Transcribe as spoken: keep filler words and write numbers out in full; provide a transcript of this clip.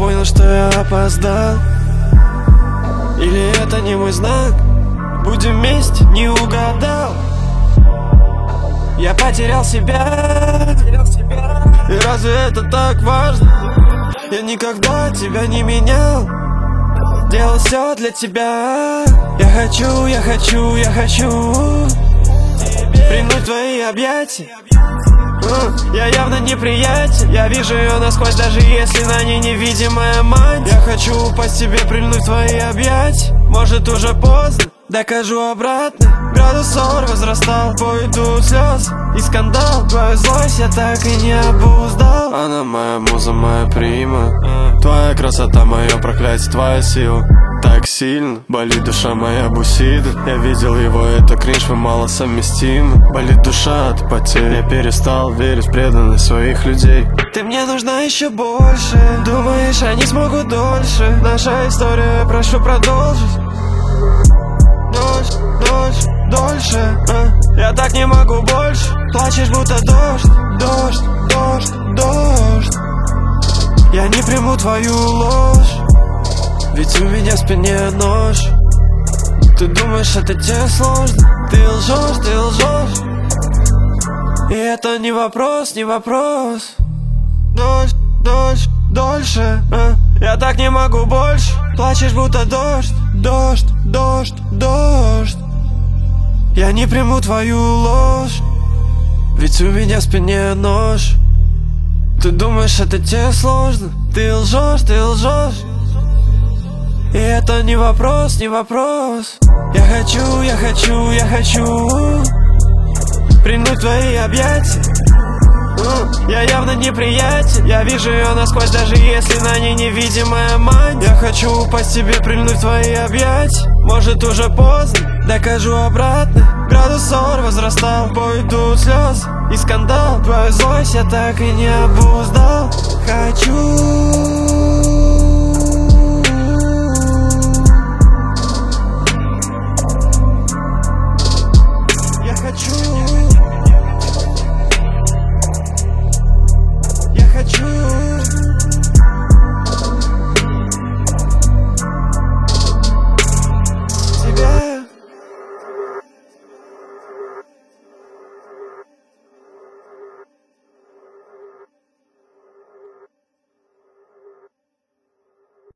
понял, что я опоздал? Или это не мой знак? Будем вместе, не угадал. Я потерял себя. И разве это так важно? Я никогда тебя не менял. Делал все для тебя. Я хочу, я хочу, я хочу принять твои объятия. Я явно неприятен. Я вижу ее насквозь, даже если на ней невидимая мать. Я хочу упасть тебе, прильнуть в твои объятия. Может уже поздно, докажу обратно. Градус ссор возрастал, пойдут слезы и скандал. Твою злость я так и не обуздал. Она моя муза, моя прима. Твоя красота, мое проклятие, твоя сила так сильно. Болит душа моя бусида. Я видел его, это кринж, вы мало совместимы. Болит душа от потерь. Я перестал верить в преданность своих людей. Ты мне нужна еще больше. Думаешь, они смогут дольше? Наша история, прошу продолжить. Дольше, дольше, дольше, а? Я так не могу больше. Плачешь, будто дождь, дождь, дождь, дождь. Я не приму твою ложь, ведь у меня в спине нож. Ты думаешь, это тебе сложно? Ты лжешь, ты лжешь. И это не вопрос, не вопрос. Дождь, дождь, дольше, а? Я так не могу больше. Плачешь, будто дождь, дождь, дождь, дождь. Я не приму твою ложь, ведь у меня в спине нож. Ты думаешь, это тебе сложно? Ты лжешь, ты лжешь. И это не вопрос, не вопрос. Я хочу, я хочу, я хочу принять твои объятия. Я явно неприятен. Я вижу ее насквозь, даже если на ней невидимая мать. Я хочу упасть тебе, прильнуть в твои объятия. Может уже поздно, докажу обратно. Градус ссор возрастал, пойдут слезы и скандал. Твою злость я так и не обуздал. Хочу